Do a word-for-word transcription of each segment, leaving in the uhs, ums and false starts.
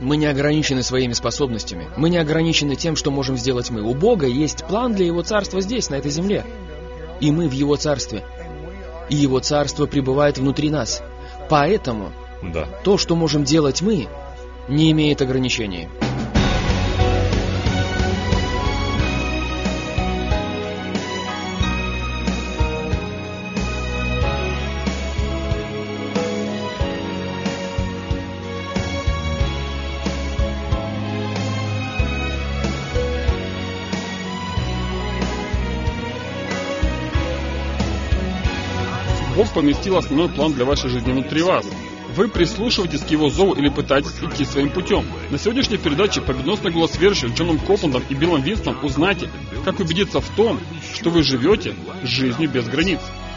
Мы не ограничены своими способностями. Мы не ограничены тем, что можем сделать мы. У Бога есть план для Его Царства здесь, на этой земле. И мы в Его Царстве. И Его Царство пребывает внутри нас. Поэтому Да. то, что можем делать мы, не имеет ограничений. Бог поместил основной план для вашей жизни внутри вас. Вы прислушиваетесь к Его зову или пытаетесь идти своим путем. На сегодняшней передаче «Победоносный голос верующих» с Джоном Копландом и Биллом Винстоном узнаете, как убедиться в том, что вы живете жизнью без границ.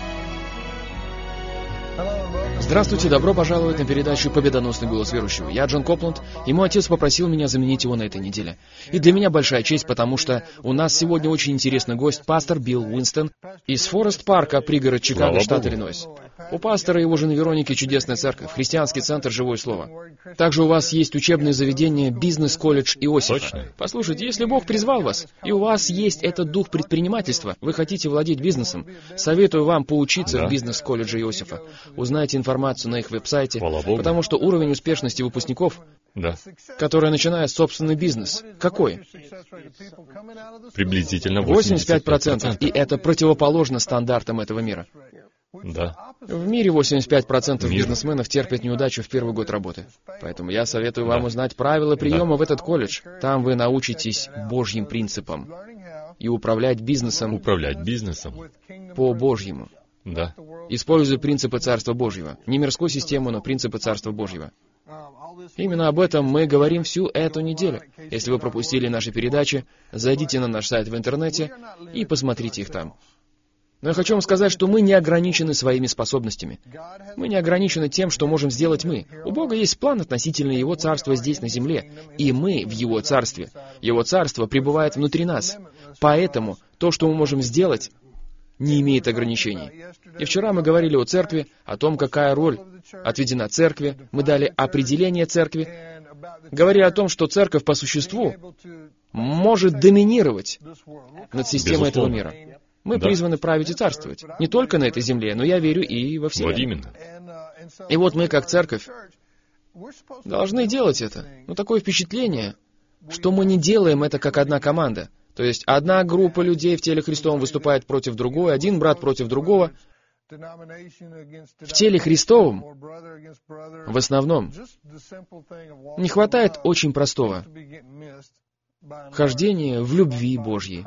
Здравствуйте, добро пожаловать на передачу «Победоносный голос верующего». Я Джон Копланд, и мой отец попросил меня заменить его на этой неделе. И для меня большая честь, потому что у нас сегодня очень интересный гость, пастор Билл Уинстон из Форест-парка, пригород Чикаго, Слава штат Богу. Иллинойс. У пастора и его жены Вероники чудесная церковь, христианский центр «Живое слово». Также у вас есть учебные заведения «Бизнес-колледж» Иосифа. Точно. Послушайте, если Бог призвал вас, и у вас есть этот дух предпринимательства, вы хотите владеть бизнесом, советую вам поучиться Да. в бизнес-колледже Иосифа. Узнайте информацию на их веб-сайте, Слава Богу. потому что уровень успешности выпускников, Да. которые начинают собственный бизнес, какой? Приблизительно восемьдесят пять процентов, и это противоположно стандартам этого мира. Да. В мире восемьдесят пять процентов Мир. бизнесменов терпят неудачу в первый год работы. Поэтому я советую вам Да. узнать правила приема в этот колледж. Там вы научитесь Божьим принципам и управлять бизнесом Управлять бизнесом. по-божьему. Да. Используя принципы Царства Божьего. Не мирскую систему, но принципы Царства Божьего. Именно об этом мы говорим всю эту неделю. Если вы пропустили наши передачи, зайдите на наш сайт в интернете и посмотрите их там. Но я хочу вам сказать, что мы не ограничены своими способностями. Мы не ограничены тем, что можем сделать мы. У Бога есть план относительно Его Царства здесь, на земле, и мы в Его Царстве. Его Царство пребывает внутри нас. Поэтому то, что мы можем сделать, не имеет ограничений. И вчера мы говорили о церкви, о том, какая роль отведена церкви. Мы дали определение церкви, говоря о том, что церковь по существу может доминировать над системой этого Безусловно. мира. Мы Да. призваны править и царствовать. Не только на этой земле, но я верю и во Вот Вселенной. именно. И вот мы, как церковь, должны делать это. Но такое впечатление, что мы не делаем это как одна команда. То есть одна группа людей в теле Христовом выступает против другой, один брат против другого. В теле Христовом, в основном, не хватает очень простого хождения в любви Божьей.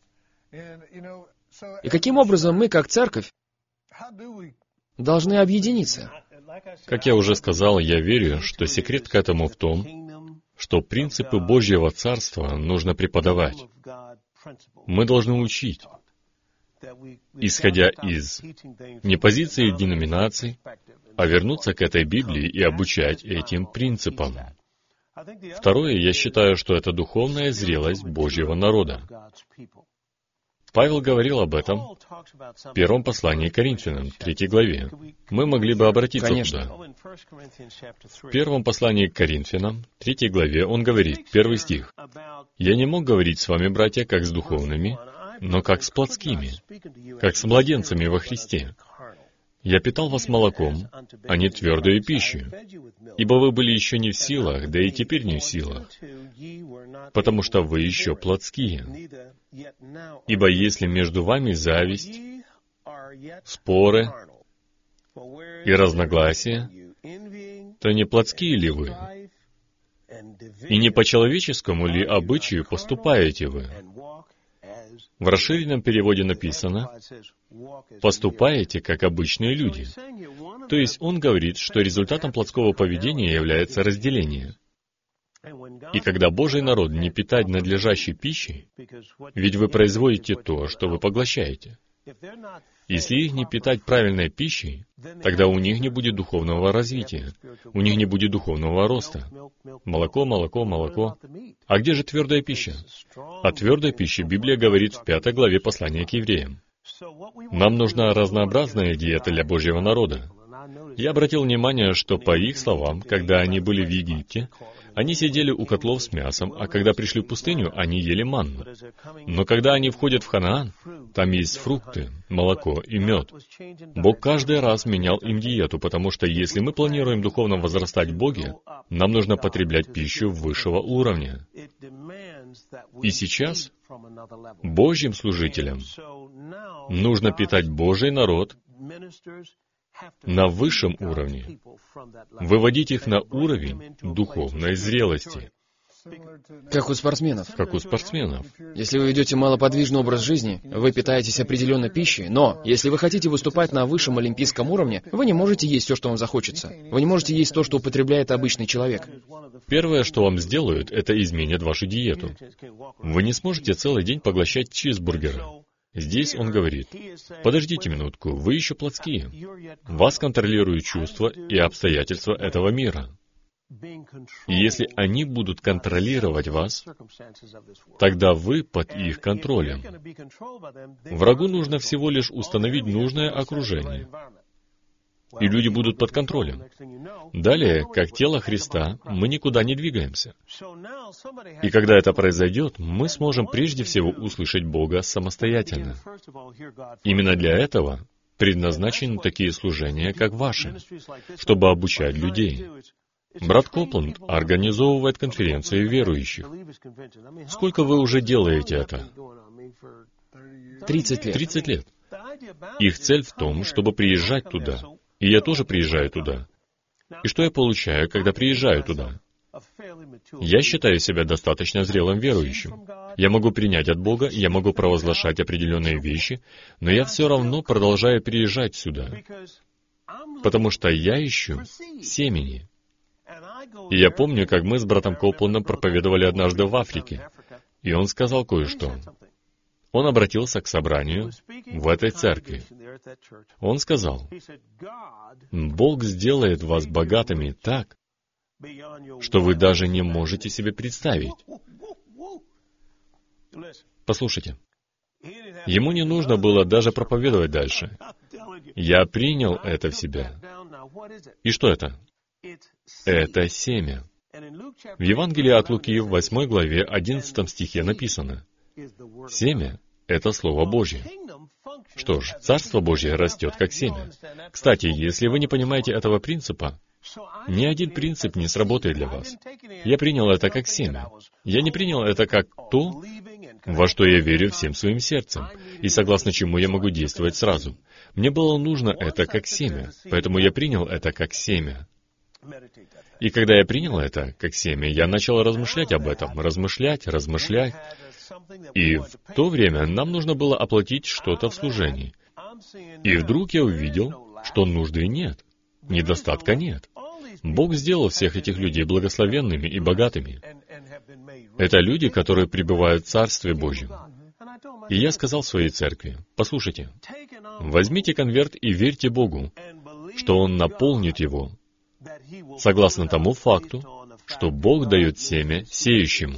И каким образом мы, как церковь, должны объединиться? Как я уже сказал, я верю, что секрет к этому в том, что принципы Божьего Царства нужно преподавать. Мы должны учить, исходя из не позиции деноминаций, а вернуться к этой Библии и обучать этим принципам. Второе, я считаю, что это духовная зрелость Божьего народа. Павел говорил об этом в первом послании к Коринфянам, третьей главе. Мы могли бы обратиться Конечно. туда. В первом послании к Коринфянам, третьей главе, он говорит, первый стих. «Я не мог говорить с вами, братья, как с духовными, но как с плотскими, как с младенцами во Христе. Я питал вас молоком, а не твердую пищу, ибо вы были еще не в силах, да и теперь не в силах, потому что вы еще плотские. Ибо если между вами зависть, споры и разногласия, то не плотские ли вы? И не по человеческому ли обычаю поступаете вы?» В расширенном переводе написано «поступаете, как обычные люди». То есть он говорит, что результатом плотского поведения является разделение. И когда Божий народ не питает надлежащей пищей, ведь вы производите то, что вы поглощаете. Если их не питать правильной пищей, тогда у них не будет духовного развития, у них не будет духовного роста. Молоко, молоко, молоко. А где же твердая пища? О твердой пище Библия говорит в пятой главе послания к евреям. Нам нужна разнообразная диета для Божьего народа. Я обратил внимание, что по их словам, когда они были в Египте, они сидели у котлов с мясом, а когда пришли в пустыню, они ели манну. Но когда они входят в Ханаан, там есть фрукты, молоко и мед. Бог каждый раз менял им диету, потому что если мы планируем духовно возрастать в Боге, нам нужно потреблять пищу высшего уровня. И сейчас Божьим служителям нужно питать Божий народ на высшем уровне, выводить их на уровень духовной зрелости. Как у спортсменов. Как у спортсменов. Если вы ведете малоподвижный образ жизни, вы питаетесь определенной пищей, но если вы хотите выступать на высшем олимпийском уровне, вы не можете есть все, что вам захочется. Вы не можете есть то, что употребляет обычный человек. Первое, что вам сделают, это изменят вашу диету. Вы не сможете целый день поглощать чизбургеры. Здесь он говорит: подождите минутку, вы еще плотские. Вас контролируют чувства и обстоятельства этого мира. И если они будут контролировать вас, тогда вы под их контролем. Врагу нужно всего лишь установить нужное окружение, и люди будут под контролем. Далее, как тело Христа, мы никуда не двигаемся. И когда это произойдет, мы сможем прежде всего услышать Бога самостоятельно. Именно для этого предназначены такие служения, как ваши, чтобы обучать людей. Брат Копланд организовывает конференции верующих. Сколько вы уже делаете это? Тридцать лет. Тридцать лет. Их цель в том, чтобы приезжать туда. И я тоже приезжаю туда. И что я получаю, когда приезжаю туда? Я считаю себя достаточно зрелым верующим. Я могу принять от Бога, я могу провозглашать определенные вещи, но я все равно продолжаю приезжать сюда, потому что я ищу семени. И я помню, как мы с братом Копландом проповедовали однажды в Африке, и он сказал кое-что. Он обратился к собранию в этой церкви. Он сказал: «Бог сделает вас богатыми так, что вы даже не можете себе представить». Послушайте, ему не нужно было даже проповедовать дальше. Я принял это в себя. И что это? Это семя. В Евангелии от Луки в восьмой главе одиннадцатом стихе написано: «Семя — это Слово Божье». Что ж, Царство Божье растет как семя. Кстати, если вы не понимаете этого принципа, ни один принцип не сработает для вас. Я принял это как семя. Я не принял это как то, во что я верю всем своим сердцем, и согласно чему я могу действовать сразу. Мне было нужно это как семя, поэтому я принял это как семя. И когда я принял это как семя, я начал размышлять об этом, размышлять, размышлять. И в то время нам нужно было оплатить что-то в служении. И вдруг я увидел, что нужды нет, недостатка нет. Бог сделал всех этих людей благословенными и богатыми. Это люди, которые пребывают в Царстве Божьем. И я сказал своей церкви: послушайте, возьмите конверт и верьте Богу, что Он наполнит его, согласно тому факту, что Бог дает семя сеющему.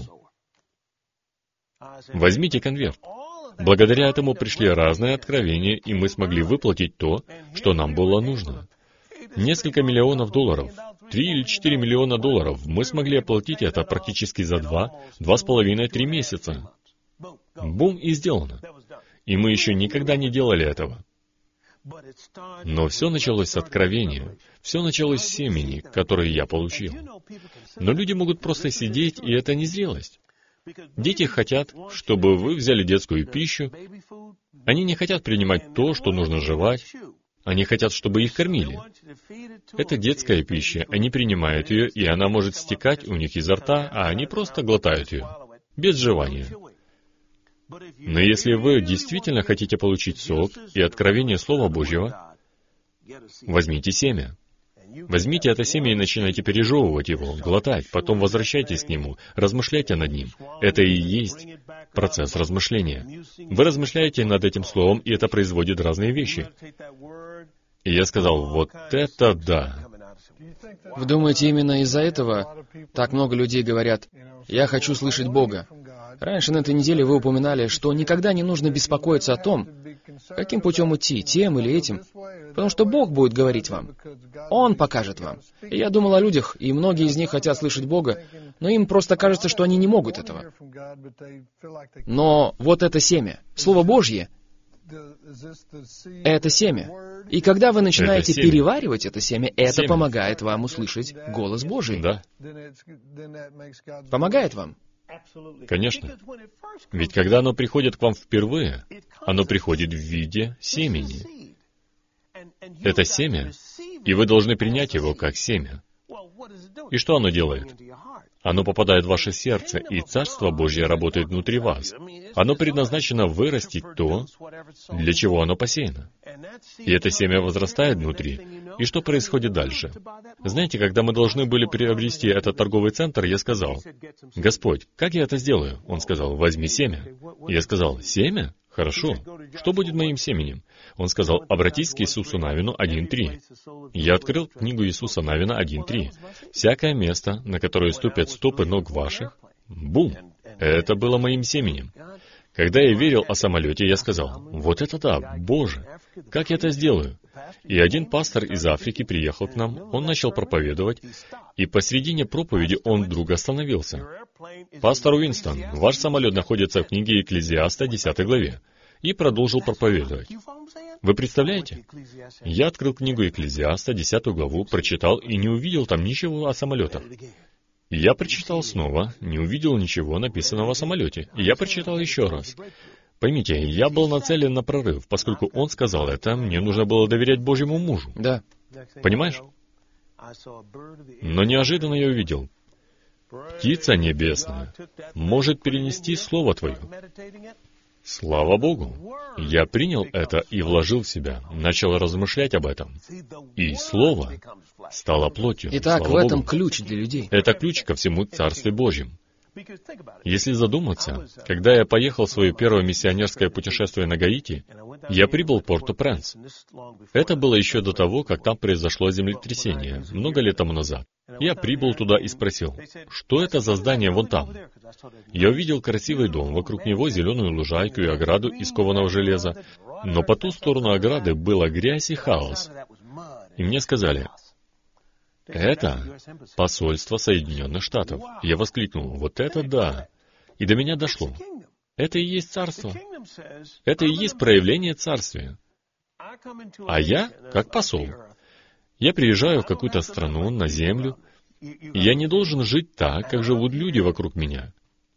Возьмите конверт. Благодаря этому пришли разные откровения, и мы смогли выплатить то, что нам было нужно. Несколько миллионов долларов, три или четыре миллиона долларов, мы смогли оплатить это практически за два, два с половиной, три месяца. Бум, и сделано. И мы еще никогда не делали этого. Но все началось с откровения, все началось с семени, которое я получил. Но люди могут просто сидеть, и это не зрелость. Дети хотят, чтобы вы взяли детскую пищу. Они не хотят принимать то, что нужно жевать. Они хотят, чтобы их кормили. Это детская пища, они принимают ее, и она может стекать у них изо рта, а они просто глотают ее, без жевания. Но если вы действительно хотите получить сок и откровение Слова Божьего, возьмите семя. Возьмите это семя и начинайте пережевывать его, глотать, потом возвращайтесь к нему, размышляйте над ним. Это и есть процесс размышления. Вы размышляете над этим словом, и это производит разные вещи. И я сказал: вот это да! Вы думаете, именно из-за этого так много людей говорят: «Я хочу слышать Бога»? Раньше на этой неделе вы упоминали, что никогда не нужно беспокоиться о том, каким путем идти, тем или этим. Потому что Бог будет говорить вам. Он покажет вам. И я думал о людях, и многие из них хотят слышать Бога, но им просто кажется, что они не могут этого. Но вот это семя, Слово Божье, это семя. И когда вы начинаете Это семя. переваривать это семя, это Семя. помогает вам услышать голос Божий. Да, Помогает вам. конечно. Ведь когда оно приходит к вам впервые, оно приходит в виде семени. Это семя, и вы должны принять его как семя. И что оно делает? Оно попадает в ваше сердце, и Царство Божье работает внутри вас. Оно предназначено вырастить то, для чего оно посеяно. И это семя возрастает внутри. И что происходит дальше? Знаете, когда мы должны были приобрести этот торговый центр, я сказал: «Господь, как я это сделаю?» Он сказал: «Возьми семя». Я сказал: «Семя? Хорошо. Что будет моим семенем?» Он сказал: «Обратись к Иисусу Навину один три». Я открыл книгу Иисуса Навина один три. «Всякое место, на которое ступят стопы ног ваших», бум! Это было моим семенем. Когда я верил о самолете, я сказал: «Вот это да, Боже! Как я это сделаю?» И один пастор из Африки приехал к нам, он начал проповедовать, и посредине проповеди он вдруг остановился. «Пастор Уинстон, ваш самолет находится в книге Екклезиаста, десятой главе», и продолжил проповедовать. Вы представляете? Я открыл книгу Екклезиаста, десятую главу, прочитал и не увидел там ничего о самолетах. И я прочитал снова, не увидел ничего написанного о самолете. И я прочитал еще раз. Поймите, я был нацелен на прорыв, поскольку он сказал это, мне нужно было доверять Божьему мужу. Да. Понимаешь? Но неожиданно я увидел, птица небесная может перенести Слово Твое. Слава Богу! Я принял это и вложил в себя, начал размышлять об этом. И Слово стало плотью. Итак, Слава в этом Богу. ключ для людей. Это ключ ко всему Царству Божьему. Если задуматься, когда я поехал в свое первое миссионерское путешествие на Гаити, я прибыл в Порт-о-Пренс. Это было еще до того, как там произошло землетрясение, много лет тому назад. Я прибыл туда и спросил: «Что это за здание вон там?» Я увидел красивый дом, вокруг него зеленую лужайку и ограду из кованого железа, но по ту сторону ограды была грязь и хаос. И мне сказали: «Это посольство Соединенных Штатов». Я воскликнул: «Вот это да!» И до меня дошло. Это и есть царство. Это и есть проявление царствия. А я, как посол, я приезжаю в какую-то страну, на землю, и я не должен жить так, как живут люди вокруг меня.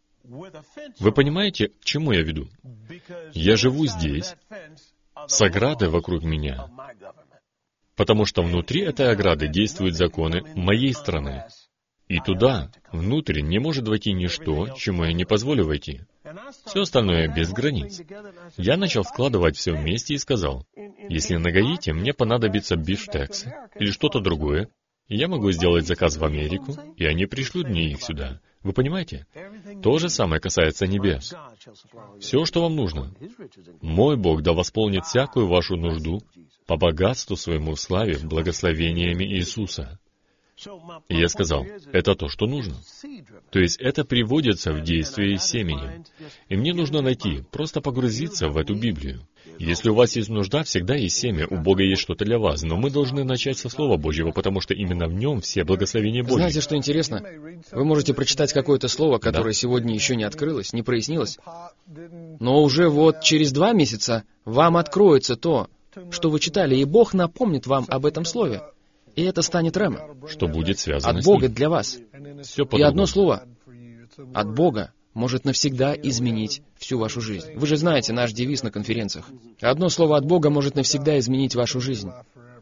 Вы понимаете, к чему я веду? Я живу здесь, с оградой вокруг меня, потому что внутри этой ограды действуют законы моей страны. И туда, внутрь, не может войти ничто, чему я не позволю войти. Все остальное без границ. Я начал складывать все вместе и сказал: если на Гаити мне понадобится бифштексы или что-то другое, я могу сделать заказ в Америку, и они пришлют мне их сюда. Вы понимаете? То же самое касается небес. Все, что вам нужно. Мой Бог да восполнит всякую вашу нужду по богатству своему в славе благословениями Иисуса. И я сказал: это то, что нужно. То есть это приводится в действие семени. И мне нужно найти, просто погрузиться в эту Библию. Если у вас есть нужда, всегда есть семя, у Бога есть что-то для вас. Но мы должны начать со Слова Божьего, потому что именно в нем все благословения Божьи. Знаете, что интересно? Вы можете прочитать какое-то слово, которое да. сегодня еще не открылось, не прояснилось, но уже вот через два месяца вам откроется то, что вы читали, и Бог напомнит вам об этом слове. И это станет рема. Что будет связано от с Бога ним. для вас. Все и одно слово от Бога может навсегда изменить всю вашу жизнь. Вы же знаете наш девиз на конференциях. Одно слово от Бога может навсегда изменить вашу жизнь.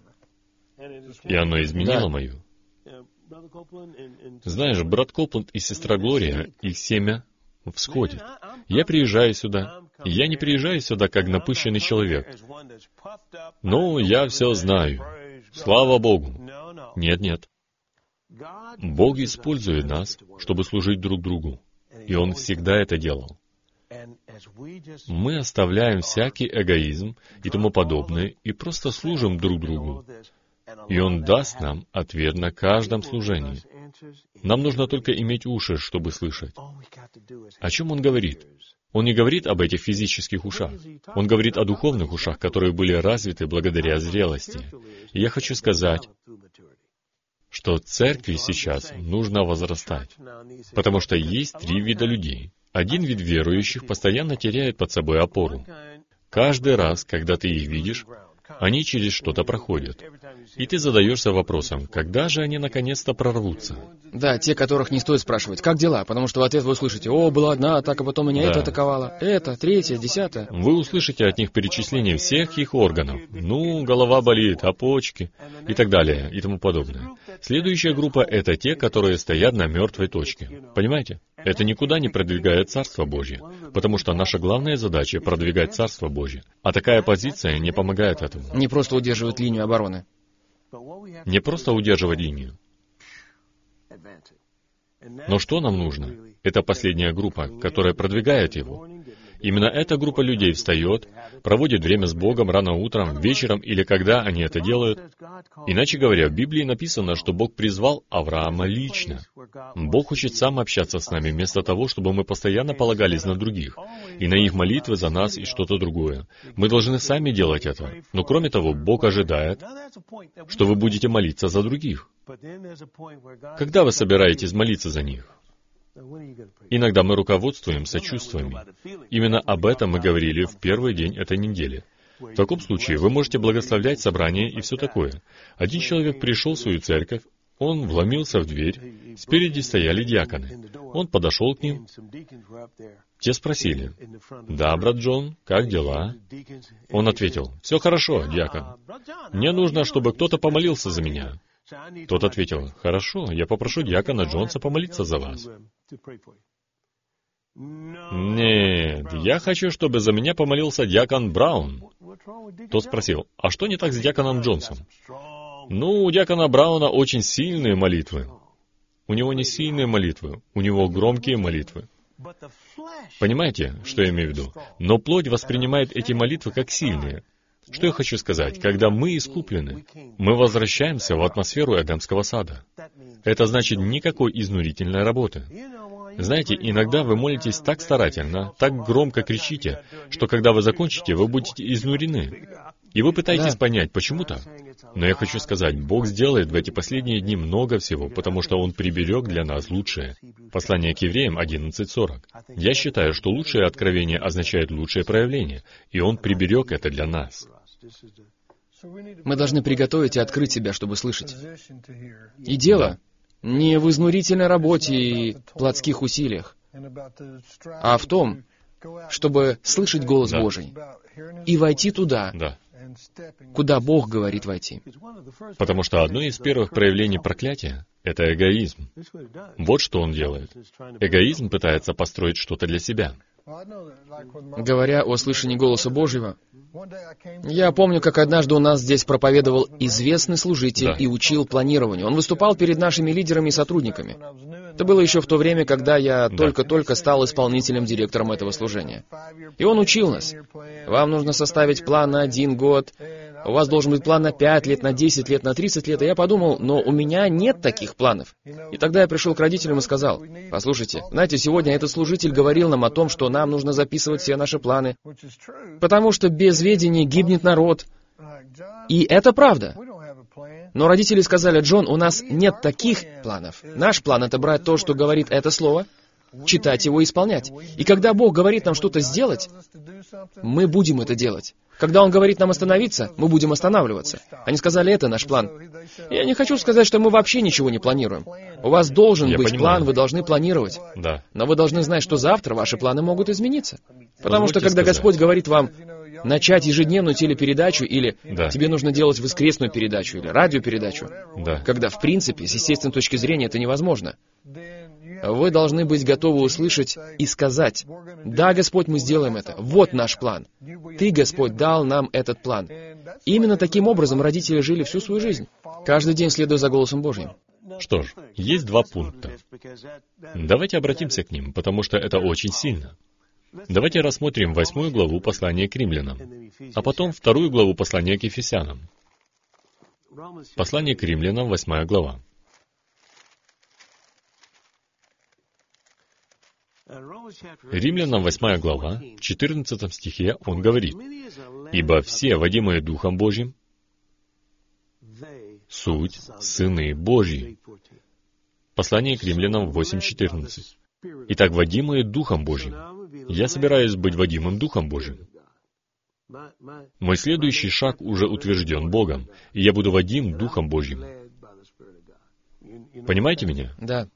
И оно изменило Да. мою. Знаешь, брат Копланд и сестра Глория, их семя всходит. Я приезжаю сюда. И я не приезжаю сюда как напыщенный человек. Ну, я все знаю. Слава Богу. Нет, нет. Бог использует нас, чтобы служить друг другу. И Он всегда это делал. Мы оставляем всякий эгоизм и тому подобное, и просто служим друг другу. и Он даст нам ответ на каждом служении. Нам нужно только иметь уши, чтобы слышать. О чем Он говорит? Он не говорит об этих физических ушах. Он говорит о духовных ушах, которые были развиты благодаря зрелости. И я хочу сказать, что церкви сейчас нужно возрастать, потому что есть три вида людей. Один вид верующих постоянно теряет под собой опору. Каждый раз, когда ты их видишь, они через что-то проходят. И ты задаешься вопросом, когда же они наконец-то прорвутся? Да, те, которых не стоит спрашивать, как дела? Потому что в ответ вы услышите: «О, была одна атака, потом меня Да. это атаковало, это, третье, десятое». Вы услышите от них перечисление всех их органов. Ну, голова болит, а почки и так далее, и тому подобное. Следующая группа — это те, которые стоят на мертвой точке. Понимаете? Это никуда не продвигает Царство Божье, потому что наша главная задача — продвигать Царство Божье. А такая позиция не помогает этому. Не просто удерживать линию обороны. Не просто удерживать линию. Но что нам нужно? Это последняя группа, которая продвигает его. Именно эта группа людей встает, проводит время с Богом рано утром, вечером или когда они это делают. Иначе говоря, в Библии написано, что Бог призвал Авраама лично. Бог хочет сам общаться с нами, вместо того, чтобы мы постоянно полагались на других, и на их молитвы за нас и что-то другое. Мы должны сами делать это. Но кроме того, Бог ожидает, что вы будете молиться за других. Когда вы собираетесь молиться за них? Иногда мы руководствуемся чувствами. Именно об этом мы говорили в первый день этой недели. В таком случае вы можете благословлять собрание и все такое. Один человек пришел в свою церковь, он вломился в дверь, спереди стояли диаконы. Он подошел к ним. Те спросили: «Да, брат Джон, как дела?» Он ответил: «Все хорошо, диакон. Мне нужно, чтобы кто-то помолился за меня». Тот ответил: «Хорошо, я попрошу диакона Джонса помолиться за вас». «Нет, я хочу, чтобы за меня помолился диакон Браун». Тот спросил: «А что не так с диаконом Джонсом?» «Ну, у диакона Брауна очень сильные молитвы». У него не сильные молитвы, у него громкие молитвы. Понимаете, что я имею в виду? Но плоть воспринимает эти молитвы как сильные. Что я хочу сказать? Когда мы искуплены, мы возвращаемся в атмосферу Эдемского сада. Это значит никакой изнурительной работы. Знаете, иногда вы молитесь так старательно, так громко кричите, что когда вы закончите, вы будете изнурены. И вы пытаетесь Да. понять, почему так. Но я хочу сказать, Бог сделает в эти последние дни много всего, потому что Он приберег для нас лучшее. Послание к евреям одиннадцать сорок. Я считаю, что лучшее откровение означает лучшее проявление, и Он приберег это для нас. Мы должны приготовить и открыть себя, чтобы слышать. И дело не в изнурительной работе и плотских усилиях, а в том, чтобы слышать голос Да. Божий и войти туда, Да. куда Бог говорит войти. Потому что одно из первых проявлений проклятия — это эгоизм. Вот что он делает. Эгоизм пытается построить что-то для себя. Говоря о слышании голоса Божьего, я помню, как однажды у нас здесь проповедовал известный служитель Да. и учил планированию. Он выступал перед нашими лидерами и сотрудниками. Это было еще в то время, когда я Да. только-только стал исполнительным директором этого служения. И он учил нас. Вам нужно составить план на один год, у вас должен быть план на пять лет, на десять лет, на тридцать лет. И я подумал, но у меня нет таких планов. И тогда я пришел к родителям и сказал: «Послушайте, знаете, сегодня этот служитель говорил нам о том, что нам нужно записывать все наши планы, потому что без ведения гибнет народ». И это правда. Но родители сказали: «Джон, у нас нет таких планов. Наш план — это брать то, что говорит это слово, читать его и исполнять. И когда Бог говорит нам что-то сделать, мы будем это делать. Когда Он говорит нам остановиться, мы будем останавливаться». Они сказали: «Это наш план». Я не хочу сказать, что мы вообще ничего не планируем. У вас должен Я быть понимаю. план, вы должны планировать. Да. Но вы должны знать, что завтра ваши планы могут измениться. Потому что Позвольте когда сказать. Господь говорит вам начать ежедневную телепередачу, или Да. тебе нужно делать воскресную передачу, или радиопередачу, Да. когда, в принципе, с естественной точки зрения это невозможно, вы должны быть готовы услышать и сказать: «Да, Господь, мы сделаем это. Вот наш план. Ты, Господь, дал нам этот план». Именно таким образом родители жили всю свою жизнь, каждый день следуя за голосом Божьим. Что ж, есть два пункта. Давайте обратимся к ним, потому что это очень сильно. Давайте рассмотрим восьмую главу послания к римлянам, а потом вторую главу послания к ефесянам. Послание к римлянам, восьмая глава. Римлянам, восьмая глава, в четырнадцатом стихе он говорит: «Ибо все, водимые Духом Божьим, суть сыны Божьи». Послание к римлянам восемь четырнадцать. Итак, водимые Духом Божьим. Я собираюсь быть водимым Духом Божьим. Мой следующий шаг уже утвержден Богом, и я буду водим Духом Божьим. Понимаете меня? Да.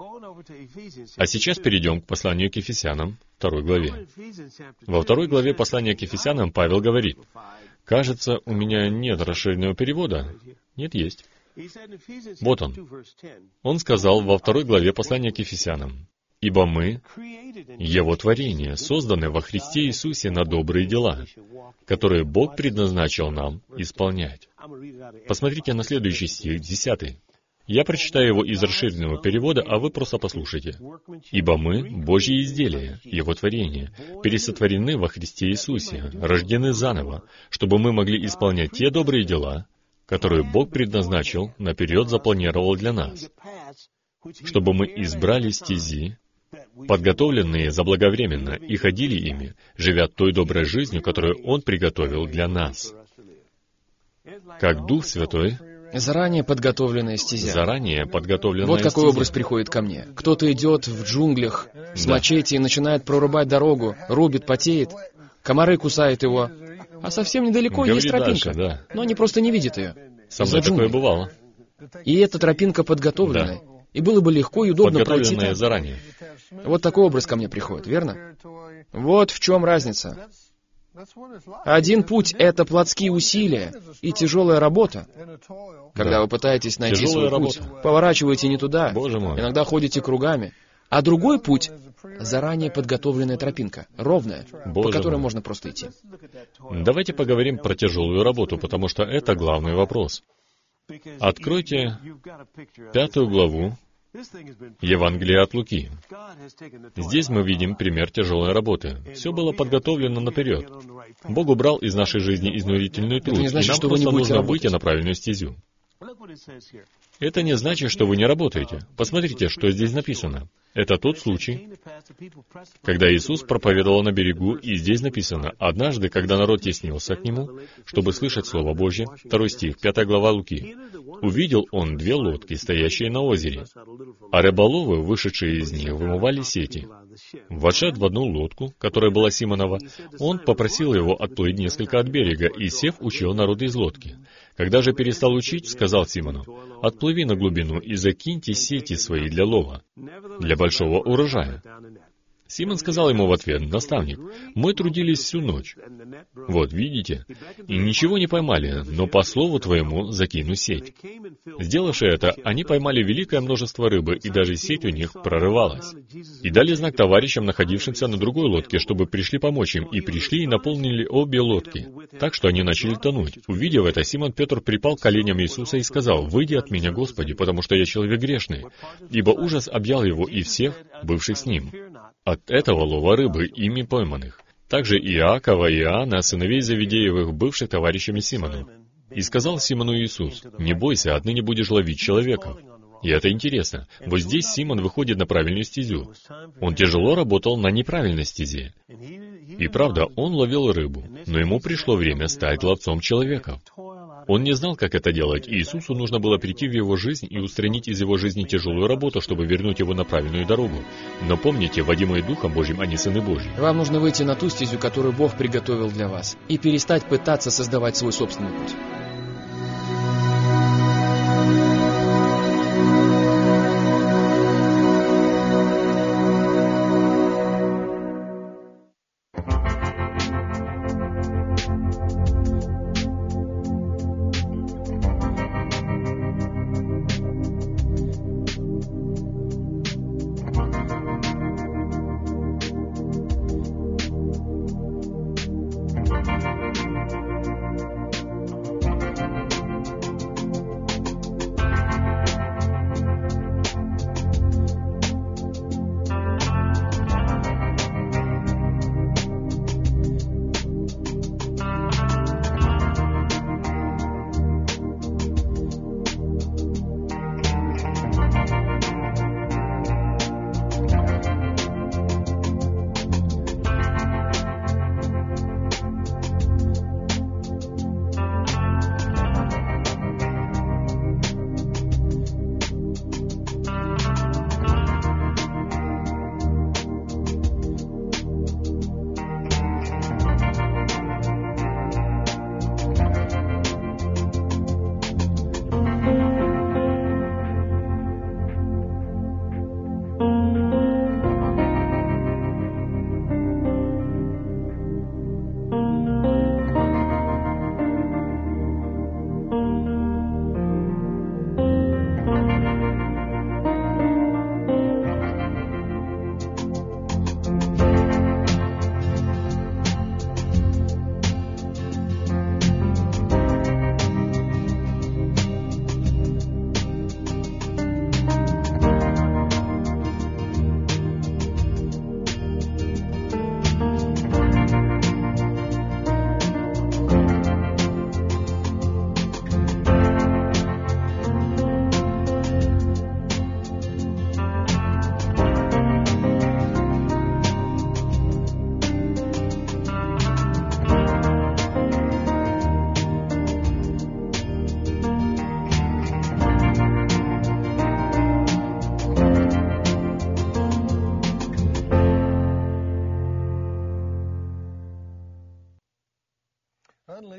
А сейчас перейдем к посланию к Ефесянам, второй главе. Во второй главе послания к Ефесянам Павел говорит: «Кажется, у меня нет расширенного перевода». Нет, есть. Вот он. Он сказал во второй главе послания к Ефесянам: «Ибо мы, Его творение, созданы во Христе Иисусе на добрые дела, которые Бог предназначил нам исполнять». Посмотрите на следующий стих, десятый. Я прочитаю его из расширенного перевода, а вы просто послушайте. «Ибо мы, Божьи изделия, Его творение, пересотворены во Христе Иисусе, рождены заново, чтобы мы могли исполнять те добрые дела, которые Бог предназначил, наперед запланировал для нас, чтобы мы избрали стези, подготовленные заблаговременно, и ходили ими, живя той доброй жизнью, которую Он приготовил для нас. Как Дух Святой, Заранее подготовленная стезя. заранее подготовленная Вот какой стезя. образ приходит ко мне. Кто-то идет в джунглях с мачете и начинает прорубать дорогу, рубит, потеет, комары кусают его, а совсем недалеко Говори есть тропинка, дальше, да. но они просто не видят ее. Со из-за мной такое джунглей. бывало. И эта тропинка подготовленная, и было бы легко и удобно пройти Подготовленная там. заранее. Вот такой образ ко мне приходит, верно? Вот в чем разница. Один путь — это плотские усилия и тяжелая работа. Когда Да. вы пытаетесь найти Тяжелая свой путь, работа. поворачиваете не туда, Боже мой. иногда ходите кругами. А другой путь — заранее подготовленная тропинка, ровная, по Боже которой мой. можно просто идти. Давайте поговорим про тяжелую работу, потому что это главный вопрос. Откройте пятую главу Евангелия от Луки. Здесь мы видим пример тяжелой работы. Все было подготовлено наперед. Бог убрал из нашей жизни изнурительный труд, не значит, и нам что вы не просто будете нужно работать. выйти на правильную стезю. Это не значит, что вы не работаете. Посмотрите, что здесь написано. Это тот случай, когда Иисус проповедовал на берегу, и здесь написано: «Однажды, когда народ теснился к Нему, чтобы слышать Слово Божье», второй стих, пятая глава Луки, «увидел Он две лодки, стоящие на озере, а рыболовы, вышедшие из них, вымывали сети. Вошед в одну лодку, которая была Симонова, он попросил его отплыть несколько от берега, и, сев, учил народ из лодки. Когда же перестал учить, сказал Симону: «Отплыви на глубину и закиньте сети свои для лова, для большого урожая». Симон сказал ему в ответ: «Наставник, мы трудились всю ночь. Вот, видите, и ничего не поймали, но по слову твоему закину сеть». Сделавши это, они поймали великое множество рыбы, и даже сеть у них прорывалась. И дали знак товарищам, находившимся на другой лодке, чтобы пришли помочь им, и пришли и наполнили обе лодки, так что они начали тонуть. Увидев это, Симон Петр припал к коленям Иисуса и сказал: «Выйди от меня, Господи, потому что я человек грешный». Ибо ужас объял его и всех, бывших с ним, от этого лова рыбы, ими пойманных. Также и Иакова и Иоанна, сыновей Завидеевых, бывших товарищами Симону. И сказал Симону Иисус: «Не бойся, отныне будешь ловить человеков». И это интересно. Вот здесь Симон выходит на правильную стезю. Он тяжело работал на неправильной стезе. И правда, он ловил рыбу, но ему пришло время стать ловцом человеков. Он не знал, как это делать, и Иисусу нужно было прийти в его жизнь и устранить из его жизни тяжелую работу, чтобы вернуть его на правильную дорогу. Но помните, водимые Духом Божьим, они сыны Божьи. Вам нужно выйти на ту стезю, которую Бог приготовил для вас, и перестать пытаться создавать свой собственный путь.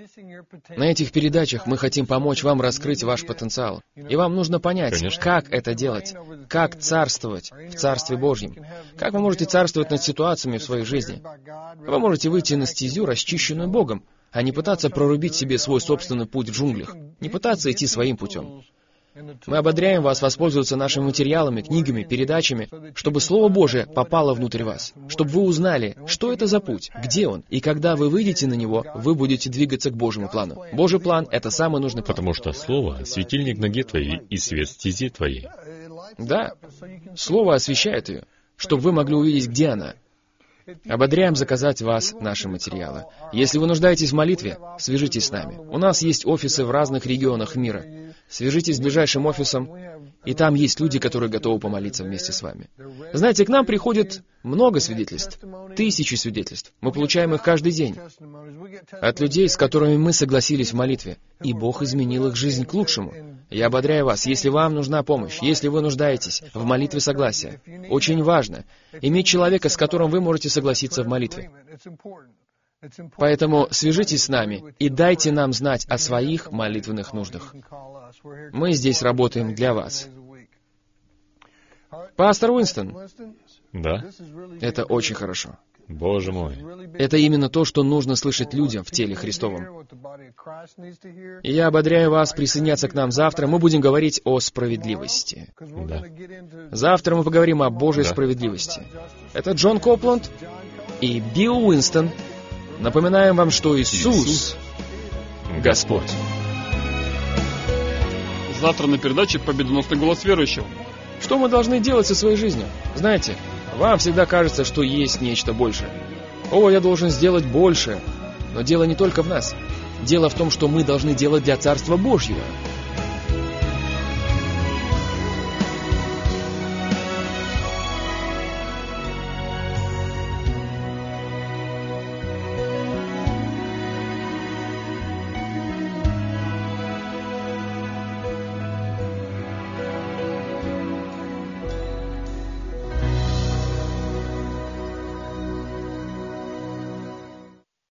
На этих передачах мы хотим помочь вам раскрыть ваш потенциал. И вам нужно понять, Конечно. как это делать, как царствовать в Царстве Божьем, как вы можете царствовать над ситуациями в своей жизни. Вы можете выйти на стезю, расчищенную Богом, а не пытаться прорубить себе свой собственный путь в джунглях, не пытаться идти своим путем. Мы ободряем вас воспользоваться нашими материалами, книгами, передачами, чтобы Слово Божие попало внутрь вас, чтобы вы узнали, что это за путь, где он, и когда вы выйдете на него, вы будете двигаться к Божьему плану. Божий план — это самый нужный план. Потому что Слово — светильник ноге твоей и свет стези твоей. Да, Слово освещает ее, чтобы вы могли увидеть, где она. Ободряем заказать вас наши материалы. Если вы нуждаетесь в молитве, свяжитесь с нами. У нас есть офисы в разных регионах мира. Свяжитесь с ближайшим офисом, и там есть люди, которые готовы помолиться вместе с вами. Знаете, к нам приходит много свидетельств, тысячи свидетельств. Мы получаем их каждый день. От людей, с которыми мы согласились в молитве, и Бог изменил их жизнь к лучшему. Я ободряю вас, если вам нужна помощь, если вы нуждаетесь в молитве согласия. Очень важно иметь человека, с которым вы можете согласиться в молитве. Поэтому свяжитесь с нами и дайте нам знать о своих молитвенных нуждах. Мы здесь работаем для вас. Пастор Уинстон, Да? это очень хорошо. Боже мой. Это именно то, что нужно слышать людям в теле Христовом. И я ободряю вас присоединяться к нам завтра. Мы будем говорить о справедливости. Да. Завтра мы поговорим о Божьей Да. справедливости. Это Джон Копланд и Билл Уинстон. Напоминаем вам, что Иисус Иисус — Господь. Завтра на передаче «Победоносный голос верующего». Что мы должны делать со своей жизнью? Знаете, вам всегда кажется, что есть нечто большее. О, я должен сделать больше. Но дело не только в нас. Дело в том, что мы должны делать для Царства Божьего.